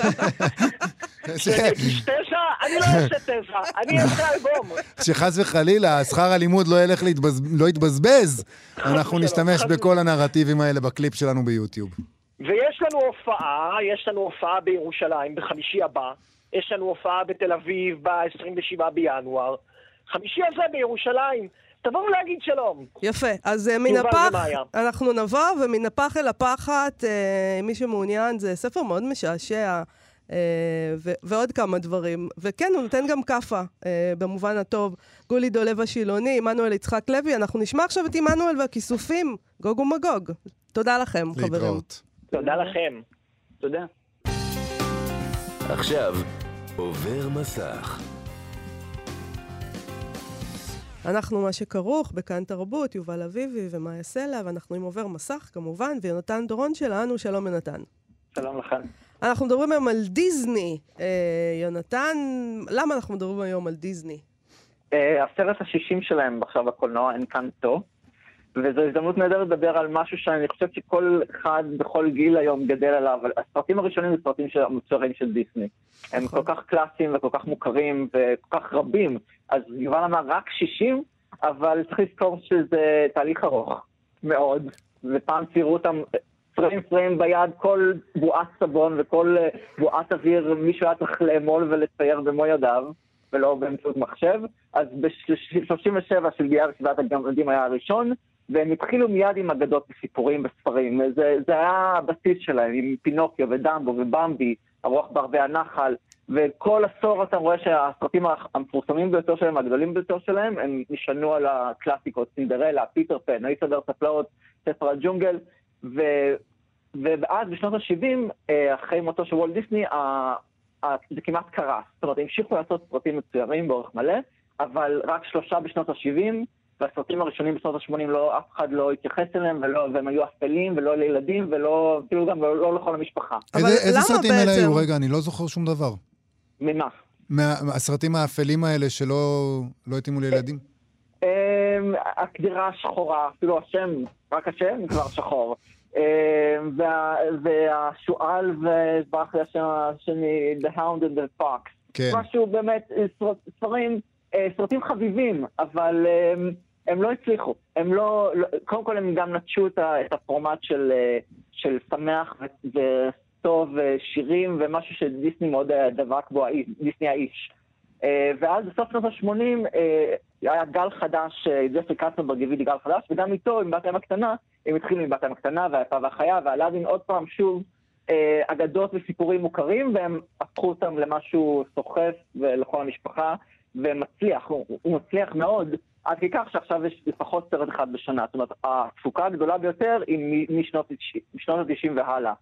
שגיש תשע? אני לא אעשה תשע, אני אעשה אלבום. שחס וחלילה, שכר הלימוד לא יתבזבז, אנחנו נשתמש בכל הנרטיבים האלה בקליפ שלנו ביוטיוב. לנו הופעה, יש לנו הופעה בירושלים בחמישי הבא, יש לנו הופעה בתל אביב ב-עשרים ושבעה בינואר, חמישי הזה בירושלים, תבואו להגיד שלום. יפה, אז uh, מן הפח, אנחנו נבוא, ומן הפח אל הפחת, uh, מי שמעוניין, זה ספר מאוד משעשע, uh, ו- ועוד כמה דברים. וכן, הוא נותן גם קפה, uh, במובן הטוב. גולי דולב השילוני, עמנואל יצחק לוי, אנחנו נשמע עכשיו את עמנואל והכיסופים, גוג ומגוג. תודה לכם, חברים. להתראות. תודה לכם. תודה. עכשיו, עובר מסך. אנחנו מה שכרוך בכאן תרבות, יובל אביבי ומאיה סלע, ואנחנו עם עובר מסך כמובן, ויונתן דורון שלנו, שלום יונתן. שלום לכם. אנחנו מדברים היום על דיזני. אה, יונתן, למה אנחנו מדברים היום על דיזני? אה, הסרט השישים שלהם עכשיו בקולנוע, אנקנטו, וזו הזדמנות נהדרת לדבר על משהו שאני חושב שכל אחד בכל גיל היום גדל עליו, אבל הסרטים הראשונים זה סרטים של המוצרים של דיסני. הם כל כך קלאסיים וכל כך מוכרים וכל כך רבים, אז יובל אמר רק שישים, אבל צריך לזכור שזה תהליך ארוך מאוד, ופעם ציירו אותם פריים פריים ביד, כל בועת סבון וכל בועת אוויר, מישהו היה צריך לאמול ולצייר במו ידיו, ולא באמצעות מחשב. אז ב-שלושים ושבע של גייר שבעת הגמדים היה הראשון, והם התחילו מיד עם אגדות וסיפורים וספרים. זה, זה היה הבסיס שלהם, עם פינוקיו ודמבו ובמבי, הרוח בערבי הנחל, וכל עשור אתה רואה שהסרטים המפורסמים ביותר שלהם, הגדולים ביותר שלהם, הם נשענו על הקלאסיקות, סינדרלה, פיטר פן, האיש סדר ספלאות, ספר הג'ונגל, ו... ואז בשנות ה-שבעים, אחרי מותו של וולט דיסני, זה כמעט קרה. זאת אומרת, המשיכו לעשות סרטים מצוירים באורך מלא, אבל רק שלושה בשנות ה-שבעים, והסרטים הראשונים בשנות ה-שמונים לא, אף אחד לא התייחס אליהם, ולא, והם היו אפלים, ולא לילדים, ולא, כאילו גם לא, לא לכל המשפחה. איזה, איזה סרטים בעצם... אלה היו? רגע, אני לא זוכר שום דבר. ממה? מהסרטים האפלים האלה שלא לא התאימו לילדים? הקדירה השחורה, אפילו השם, רק השם כבר שחור. והשואל וברח לי השם השני, The Hound and the Fox. כן. משהו באמת, ספרים, סרטים חביבים, אבל הם לא הצליחו. הם לא, קודם כל הם גם נטשו את הפורמט של, של שמח וטוב ושירים, ומשהו שדיסני מאוד דבק בו, דיסני האיש. ואז בסוף שנות ה-שמונים היה גל חדש, ג'פרי קצנברג הביא לי גל חדש, וגם איתו, עם בת הים הקטנה, הם התחילו עם בת הים הקטנה, והיפה והחיה, ואלאדין עוד פעם שוב אגדות וסיפורים מוכרים, והם הפכו אותם למשהו סוחף ולכל המשפחה, ומצליח, הוא, הוא מצליח מאוד, עד כך שעכשיו יש לפחות סרט אחד בשנה. זאת אומרת, התפוקה הגדולה ביותר היא משנות ה-תשעים והלאה.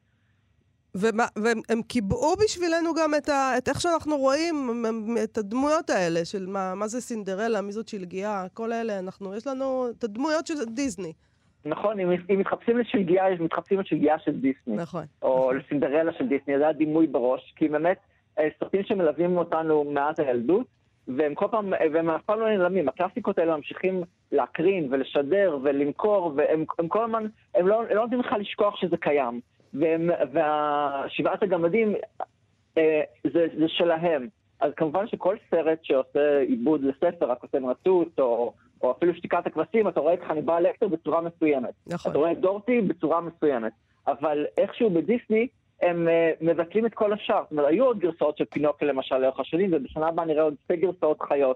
ומה, והם קיבעו בשבילנו גם את, ה, את איך שאנחנו רואים את הדמויות האלה, של מה, מה זה סינדרלה, מי זאת שלגיה, כל אלה, אנחנו, יש לנו את הדמויות של דיסני. נכון, אם, אם מתחפשים לשלגיה, מתחפשים לשלגיה של דיסני. נכון. או לסינדרלה של דיסני, זה הדימוי בראש, כי באמת, סרטים שמלווים אותנו מעט הילדות, והם כל פעם, והם אף פעם לא נעלמים. הקלאסיקות האלה ממשיכים להקרין ולשדר ולמכור, והם הם כל הזמן, הם לא, הם לא נותנים לך לשכוח שזה קיים. והם, והשבעת הגמדים, אה, זה, זה שלהם. אז כמובן שכל סרט שעושה עיבוד לספר, הקוסם רצות, או, או אפילו שתיקת הכבשים, אתה רואה את חניבל לקטר בצורה מסוימת. נכון. אתה רואה את דורטי בצורה מסוימת. אבל איכשהו בדיסני, הם uh, מבטלים את כל השאר. זאת אומרת, היו עוד גרסאות של פינוקי למשל לאורך השנים, ובשנה הבאה נראה עוד שתי גרסאות חיות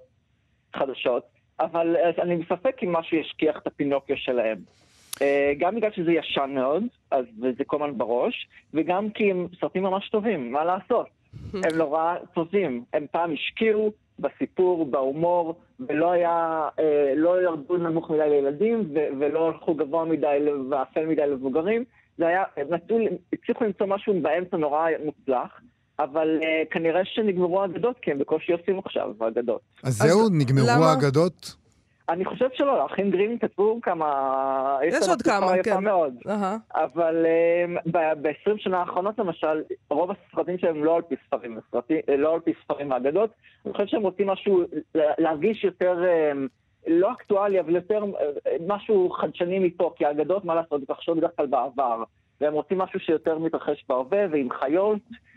חדשות. אבל uh, אני מספק אם משהו ישכיח את הפינוקיו שלהם. Uh, גם בגלל שזה ישן מאוד, אז זה כל הזמן בראש, וגם כי הם סרטים ממש טובים, מה לעשות? הם נורא טובים. הם פעם השקיעו בסיפור, בהומור, ולא היה, uh, לא ירדו נמוך מדי לילדים, ו- ולא הלכו גבוה מדי ואפל מדי לבוגרים. זה היה, נתנו, הצליחו למצוא משהו באמצע נורא מוצלח, אבל uh, כנראה שנגמרו האגדות, כי הם בקושי עושים עכשיו האגדות. אז זהו, נגמרו האגדות? אני חושב שלא, האחים גרים כתבו כמה... יש עוד כמה, כן. מאוד. Uh-huh. אבל uh, ב-עשרים שנה האחרונות למשל, רוב הסרטים שלהם לא על פי ספרים, סרטים, לא על פי ספרים האגדות, אני חושב שהם רוצים משהו, להרגיש יותר... Uh, לא אקטואלי, אבל יותר משהו חדשני מפה, כי האגדות, מה לעשות, מתרחשות בדרך כלל בעבר, והם רוצים משהו שיותר מתרחש בהווה, ועם חיות,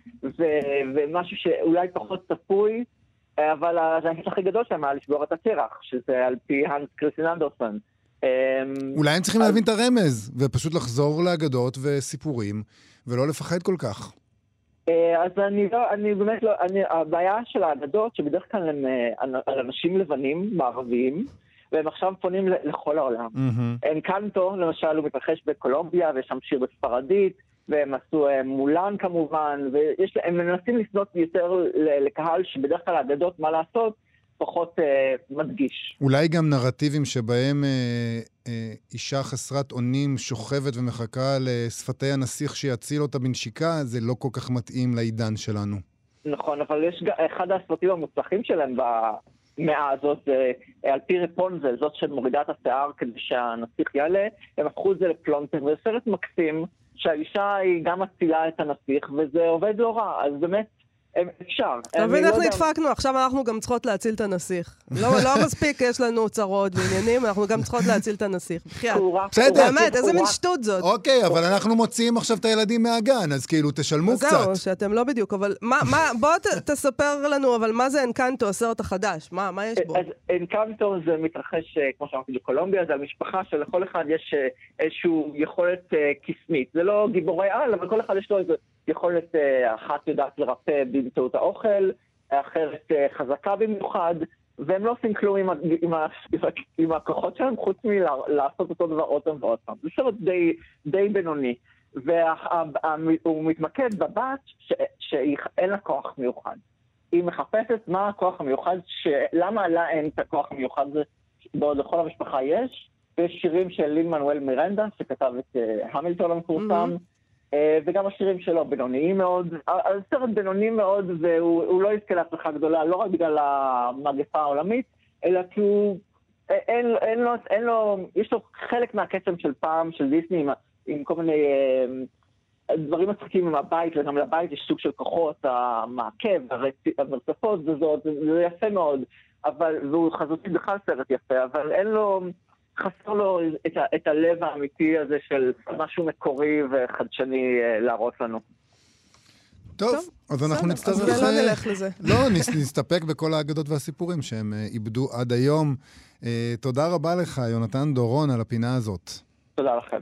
ו- ומשהו שאולי פחות צפוי, אבל ההמשך הכי גדול שלהם היה לשבור את הקרח, שזה על פי הנס קריסטיאן אנדרסן. אולי הם צריכים להבין את הרמז, ופשוט לחזור לאגדות וסיפורים, ולא לפחד כל כך. אז אני לא, אני באמת לא, אני, הבעיה של האגדות, שבדרך כלל הם על אנשים לבנים, מערביים, והם עכשיו פונים לכל העולם. אנקנטו, למשל, הוא מתרחש בקולומביה, ויש שם שיר בספרדית, והם עשו מולן כמובן, והם מנסים לפנות יותר לקהל שבדרך כלל האגדות, מה לעשות, פחות אה, מדגיש. אולי גם נרטיבים שבהם אה, אה, אישה חסרת אונים שוכבת ומחכה לשפתי הנסיך שיציל אותה בנשיקה, זה לא כל כך מתאים לעידן שלנו. נכון, אבל יש אחד הסרטים המוצלחים שלהם במאה הזאת, אה, על פי רפונזל, זאת שמורידה את השיער כדי שהנסיך יעלה, הם הפכו את זה לפלונטר, וזה סרט מקסים, שהאישה היא גם מצילה את הנסיך, וזה עובד לא רע, אז באמת, אפשר. אתה מבין איך נדפקנו? עכשיו אנחנו גם צריכות להציל את הנסיך. לא מספיק, יש לנו צרות ועניינים, אנחנו גם צריכות להציל את תספר באמת, איזה מין שטות זאת. אוקיי, אבל אנחנו מוציאים עכשיו את הילדים מהגן, אז כאילו תשלמו קצת. זהו, שאתם לא בדיוק, אבל בוא תספר לנו, אבל מה זה אנקנטו, הסרט החדש? מה יש בו? אז אנקנטו זה מתרחש, כמו שאמרתי, בקולומביה, זה המשפחה שלכל אחד יש איזושהי יכולת קסמית. זה לא גיבורי על, אבל כל אחד יש לו איזה יכולת אחת יודעת לרפא באמצעות האוכל, האחרת חזקה במיוחד, והם לא עושים כלום עם, עם, עם הכוחות שלהם, חוץ מלעשות אותו דבר עוד פעם ועוד פעם. זה סרט די, די בינוני, והוא מתמקד בבת ש, שאין לה כוח מיוחד. היא מחפשת מה הכוח המיוחד, למה לה אין את הכוח המיוחד הזה, בעוד לכל המשפחה יש, ויש שירים של לין מנואל מירנדה, שכתב את המילטון המפורסם, mm-hmm. וגם השירים שלו בינוניים מאוד, הסרט בינוני מאוד, והוא לא יזכה להצלחה גדולה, לא רק בגלל המגפה העולמית, אלא כי הוא, אין, אין לו, אין לו, יש לו חלק מהקסם של פעם, של דיסני, עם, עם כל מיני דברים מצחיקים עם הבית, וגם לבית יש סוג של כוחות, המעקב, המרצפות, וזאת, זה יפה מאוד, אבל, והוא חזותי בכלל סרט יפה, אבל אין לו, חסר לו את, ה, את הלב האמיתי הזה של משהו מקורי וחדשני להראות לנו. טוב, טוב אז אנחנו סדר, נצטרך... אז לא נלך לזה. לא, נסתפק בכל האגדות והסיפורים שהם איבדו עד היום. תודה רבה לך, יונתן דורון, על הפינה הזאת. תודה לכם.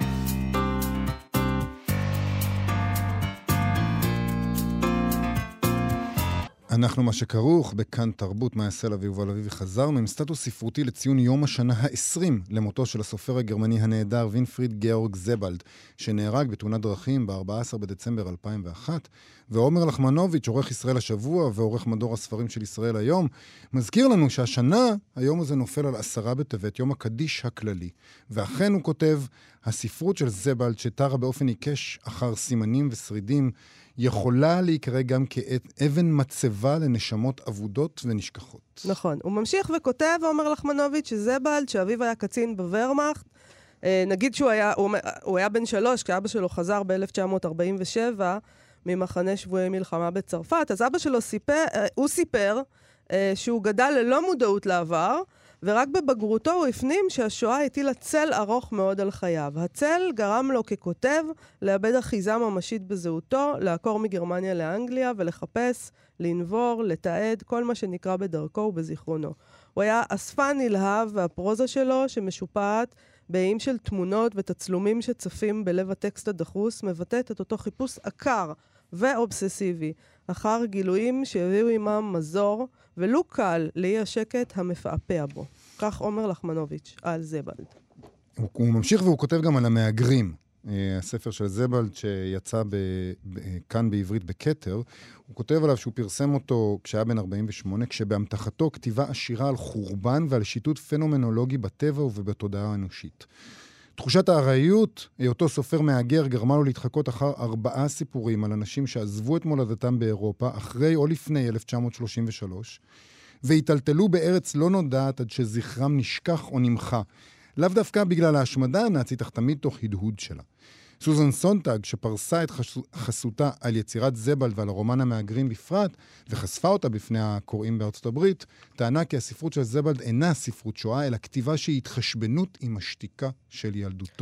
אנחנו מה שכרוך בכאן תרבות, מאיה סלע ויובל אביבי, חזרנו עם סטטוס ספרותי לציון יום השנה ה-עשרים למותו של הסופר הגרמני הנהדר וינפריד גאורג זבלד, שנהרג בתאונת דרכים ב-ארבעה עשר בדצמבר אלפיים ואחת, ועומר לחמנוביץ', עורך ישראל השבוע ועורך מדור הספרים של ישראל היום, מזכיר לנו שהשנה היום הזה נופל על עשרה בטבת, יום הקדיש הכללי. ואכן הוא כותב, הספרות של זבלד שתרה באופן עיקש אחר סימנים ושרידים, יכולה להיקרא גם כאבן מצבה לנשמות אבודות ונשכחות. נכון. הוא ממשיך וכותב, עומר לחמנוביץ', שזבלד, שאביו היה קצין בוורמאכט, נגיד שהוא היה, הוא, הוא היה בן שלוש, כי אבא שלו חזר ב-אלף תשע מאות ארבעים ושבע ממחנה שבויי מלחמה בצרפת, אז אבא שלו סיפר, הוא סיפר שהוא גדל ללא מודעות לעבר, ורק בבגרותו הוא הפנים שהשואה הטילה צל ארוך מאוד על חייו. הצל גרם לו ככותב לאבד אחיזה ממשית בזהותו, לעקור מגרמניה לאנגליה ולחפש, לנבור, לתעד, כל מה שנקרא בדרכו ובזיכרונו. הוא היה אספן נלהב, והפרוזה שלו שמשופעת באיים של תמונות ותצלומים שצפים בלב הטקסט הדחוס, מבטאת את אותו חיפוש עקר ואובססיבי, אחר גילויים שהביאו עמם מזור, ולו קל לאי השקט המפעפע בו. כך עומר לחמנוביץ' על זבלד. הוא, הוא ממשיך והוא כותב גם על המהגרים. הספר של זבלד שיצא ב, ב, כאן בעברית בכתר, הוא כותב עליו שהוא פרסם אותו כשהיה בן ארבעים ושמונה, כשבאמתחתו כתיבה עשירה על חורבן ועל שיטוט פנומנולוגי בטבע ובתודעה האנושית. תחושת הארעיות, היותו סופר מהגר, גרמה לו להתחקות אחר ארבעה סיפורים על אנשים שעזבו את מולדתם באירופה אחרי או לפני אלף תשע מאות שלושים ושלוש, והתלתלו בארץ לא נודעת עד שזכרם נשכח או נמחה, לאו דווקא בגלל ההשמדה הנאצית, אך תמיד תוך הדהוד שלה. סוזן סונטג, שפרסה את חסותה על יצירת זבלד ועל הרומן המהגרים בפרט, וחשפה אותה בפני הקוראים בארצות הברית, טענה כי הספרות של זבלד אינה ספרות שואה, אלא כתיבה שהיא התחשבנות עם השתיקה של ילדותו.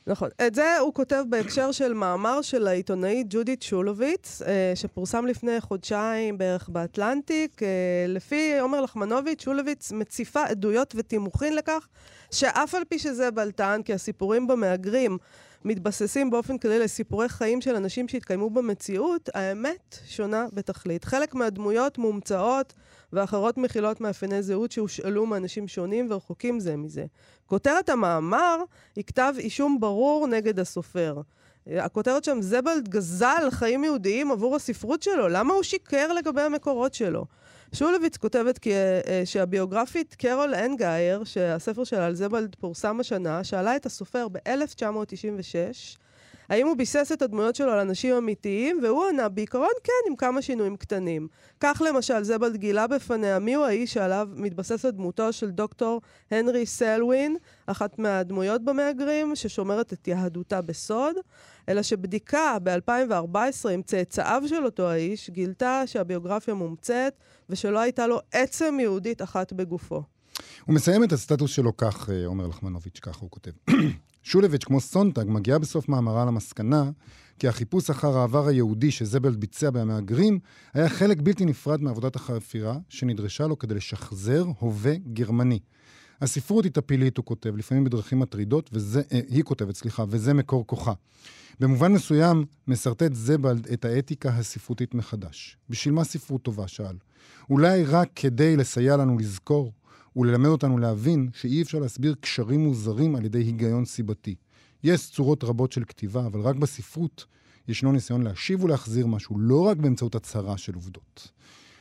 נכון. את זה הוא כותב בהקשר של מאמר של העיתונאית ג'ודית שולוביץ, שפורסם לפני חודשיים בערך באטלנטיק. לפי עומר לחמנוביץ', שולוביץ מציפה עדויות ותימוכין לכך, שאף על פי שזה בלטן, כי הסיפורים במהגרים מתבססים באופן כללי לסיפורי חיים של אנשים שהתקיימו במציאות, האמת שונה בתכלית. חלק מהדמויות מומצאות ואחרות מכילות מאפייני זהות שהושאלו מאנשים שונים ורחוקים זה מזה. כותרת המאמר היא כתב אישום ברור נגד הסופר. הכותרת שם, זבלד גזל חיים יהודיים עבור הספרות שלו. למה הוא שיקר לגבי המקורות שלו? שולוביץ כותבת כי, שהביוגרפית קרול אנגייר, שהספר שלה על זבלד פורסם השנה, שאלה את הסופר ב-אלף תשע מאות תשעים ושש, האם הוא ביסס את הדמויות שלו על אנשים אמיתיים, והוא ענה בעיקרון כן, עם כמה שינויים קטנים. כך למשל, זבלד גילה בפניה מי הוא האיש שעליו מתבססת דמותו של דוקטור הנרי סלווין, אחת מהדמויות במהגרים, ששומרת את יהדותה בסוד, אלא שבדיקה ב-אלפיים וארבע עשרה עם צאצאיו של אותו האיש, גילתה שהביוגרפיה מומצאת, ושלא הייתה לו עצם יהודית אחת בגופו. הוא מסיים את הסטטוס שלו כך, עומר לחמנוביץ', ככה הוא כותב. שולוביץ', כמו סונטג, מגיעה בסוף מאמרה למסקנה, כי החיפוש אחר העבר היהודי שזבלד ביצע במהגרים, היה חלק בלתי נפרד מעבודת החפירה שנדרשה לו כדי לשחזר הווה גרמני. הספרות היא טפילית, הוא כותב, לפעמים בדרכים מטרידות, וזה, אה, היא כותבת, סליחה, וזה מקור כוחה. במובן מסוים, מסרטט זבלד את האתיקה הספרותית מחדש. בשביל מה ספרות טובה, שאל? אולי רק כדי לסייע לנו לזכור, וללמד אותנו להבין שאי אפשר להסביר קשרים מוזרים על ידי היגיון סיבתי. יש צורות רבות של כתיבה, אבל רק בספרות ישנו ניסיון להשיב ולהחזיר משהו, לא רק באמצעות הצהרה של עובדות.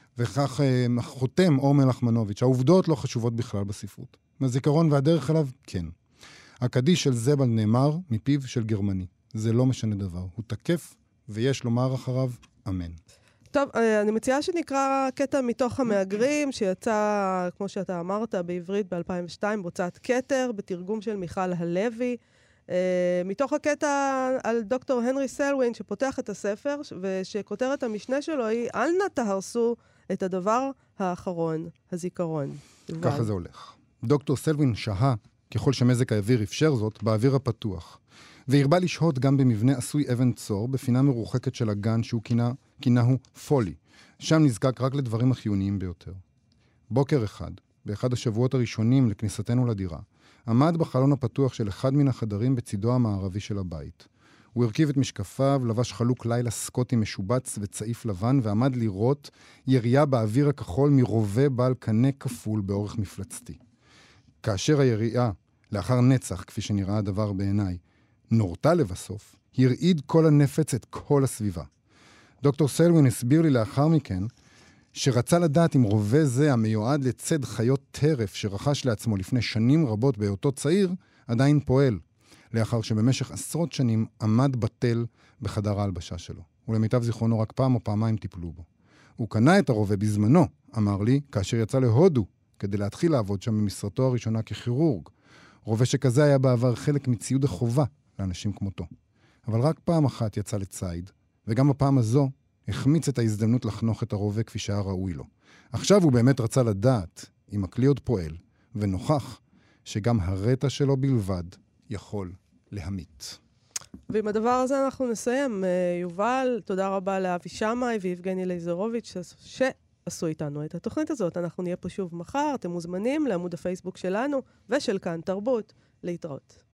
וכך חותם עומר לחמנוביץ', העובדות לא חשובות בכלל בספרות. מהזיכרון והדרך אליו, כן. הקדיש של זבל נאמר מפיו של גרמני. זה לא משנה דבר. הוא תקף, ויש לומר אחריו, אמן. טוב, אני מציעה שנקרא קטע מתוך המהגרים, שיצא, כמו שאתה אמרת, בעברית ב-אלפיים ושתיים, בהוצאת כתר, בתרגום של מיכל הלוי. מתוך הקטע על דוקטור הנרי סלווין, שפותח את הספר, ושכותרת המשנה שלו היא, אל נא תהרסו את הדבר האחרון, הזיכרון. ככה זה הולך. דוקטור סלווין שהה, ככל שמזג האוויר אפשר זאת, באוויר הפתוח. והרבה לשהות גם במבנה עשוי אבן צור, בפינה מרוחקת של הגן שהוא כינה, כינהו פולי. שם נזקק רק לדברים החיוניים ביותר. בוקר אחד, באחד השבועות הראשונים לכניסתנו לדירה, עמד בחלון הפתוח של אחד מן החדרים בצידו המערבי של הבית. הוא הרכיב את משקפיו, לבש חלוק לילה סקוטי משובץ וצעיף לבן, ועמד לראות ירייה באוויר הכחול מרובה בעל קנה כפול באורך מפלצתי. כאשר הירייה, לאחר נצח, כפי שנראה הדבר בעיניי, נורתה לבסוף, הרעיד כל הנפץ את כל הסביבה. דוקטור סלווין הסביר לי לאחר מכן, שרצה לדעת אם רובה זה המיועד לצד חיות טרף שרכש לעצמו לפני שנים רבות בהיותו צעיר, עדיין פועל, לאחר שבמשך עשרות שנים עמד בטל בחדר ההלבשה שלו. ולמיטב זיכרונו רק פעם או פעמיים טיפלו בו. הוא קנה את הרובה בזמנו, אמר לי, כאשר יצא להודו, כדי להתחיל לעבוד שם במשרתו הראשונה ככירורג. רובה שכזה היה בעבר חלק מציוד החובה לאנשים כמותו. אבל רק פעם אחת יצא לצייד, וגם בפעם הזו החמיץ את ההזדמנות לחנוך את הרובה כפי שהיה ראוי לו. עכשיו הוא באמת רצה לדעת אם הכלי עוד פועל, ונוכח שגם הרטע שלו בלבד יכול להמית. ועם הדבר הזה אנחנו נסיים. יובל, תודה רבה לאבי שמאי ויבגני לייזרוביץ' שעשו איתנו את התוכנית הזאת. אנחנו נהיה פה שוב מחר, אתם מוזמנים לעמוד הפייסבוק שלנו ושל כאן תרבות להתראות.